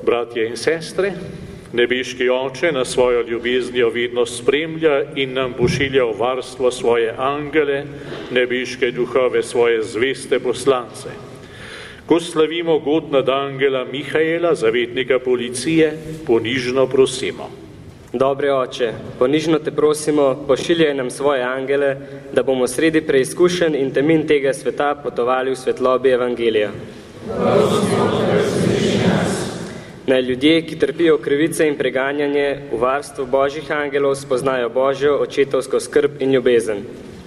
Bratje in sestre, nebeški Oče na svojo ljubeznijo vedno spremlja in nam pošilja v varstvo svoje angele, nebeške duhove svoje zveste poslance. Ko slavimo god nad angela Mihaela, zavetnika policije, ponižno prosimo. Dobri Oče, ponižno te prosimo, pošiljaj nam svoje angele, da bomo sredi preizkušenj in temin tega sveta potovali v svetlobi evangelija. Naj ljudje, ki trpijo krivice in preganjanje, v varstvu Božjih angelov spoznajo Božjo očetovsko skrb in ljubezen.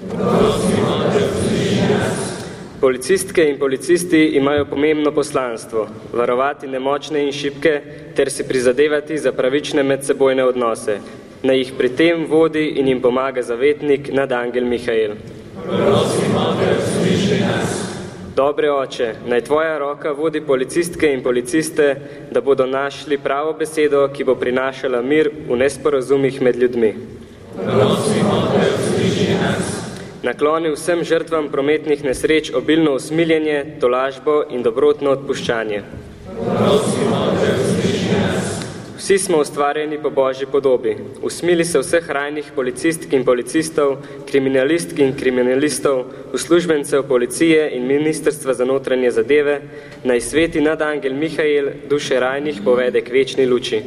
Policistke in policisti imajo pomembno poslanstvo, varovati nemočne in šibke ter si prizadevati za pravične medsebojne odnose. Naj jih pri tem vodi in jim pomaga zavetnik nadangel Mihael. Dobre Oče, naj tvoja roka vodi policistke in policiste, da bodo našli pravo besedo, ki bo prinašala mir v nesporazumih med ljudmi. Nakloni vsem žrtvam prometnih nesreč obilno usmiljenje, tolažbo in dobrotno odpuščanje. Vsi smo ustvarjeni po Božji podobi. Usmili se vseh rajnih policistk in policistov, kriminalistk in kriminalistov, uslužbencev policije in Ministrstva za notranje zadeve, naj sveti nadangel Mihael duše rajnih povede k večni luči.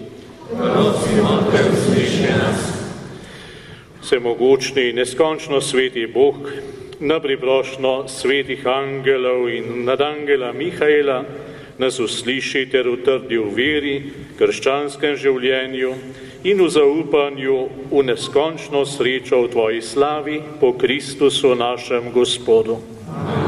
Vsemogočni in neskončno sveti Bog, na priprošnjo svetih angelov in nadangela Mihaela, nas usliši ter utrdi v veri, krščanskem življenju in v zaupanju v neskončno srečo v tvoji slavi po Kristusu našem Gospodu. Amen.